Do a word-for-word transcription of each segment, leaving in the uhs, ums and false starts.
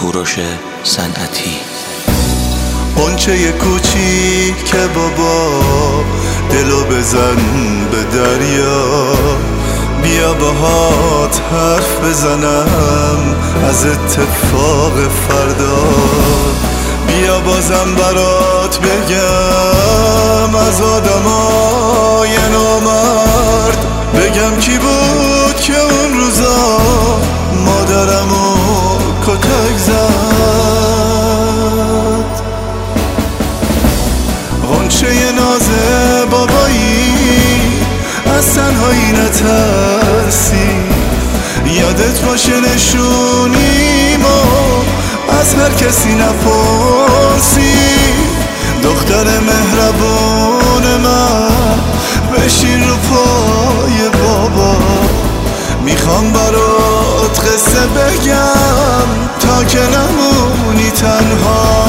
کوروش صنعتی. غنچه کوچیک بابا دلو بزن به دریا، بیا باهات حرف بزنم از اتفاق فردا، بیا بازم برات بگم از آدمای نامرد، بگم کی بود که اون روزا مادرمو کتک زد. غنچه ناز بابایی از تنهایی نترسی، یادت باشه نشونیمو از هر کسی نپرسی. دختر مهربون من بشین رو پای بابا، میخوام برات قصه بگم تا که نمونی تنها.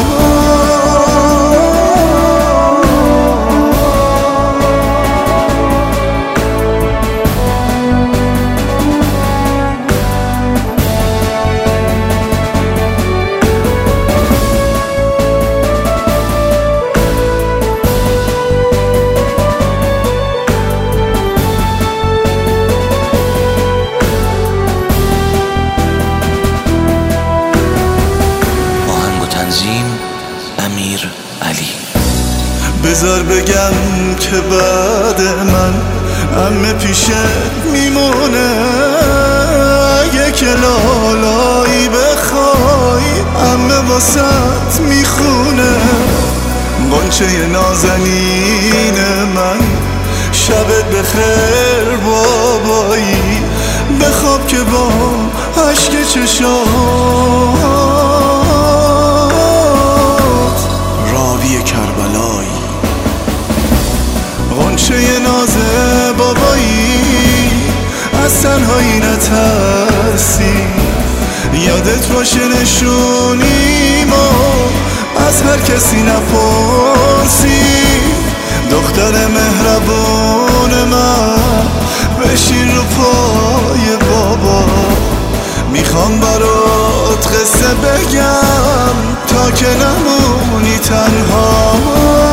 امیر علی. بذار بگم که بعد من عمه پیشه میمونه، اگه که لالایی بخوای عمه واسط میخونه. غنچه نازنین من شبت بخیر بابایی، بخواب که با عشق چشام غنچه ناز بابایی از تنهایی نترسی، یادت باشه نشونیمو از هر کسی نپرسی. دختر مهربون من بشین رو پای بابا، میخوام برات قصه بگم تا که نمونی تنها.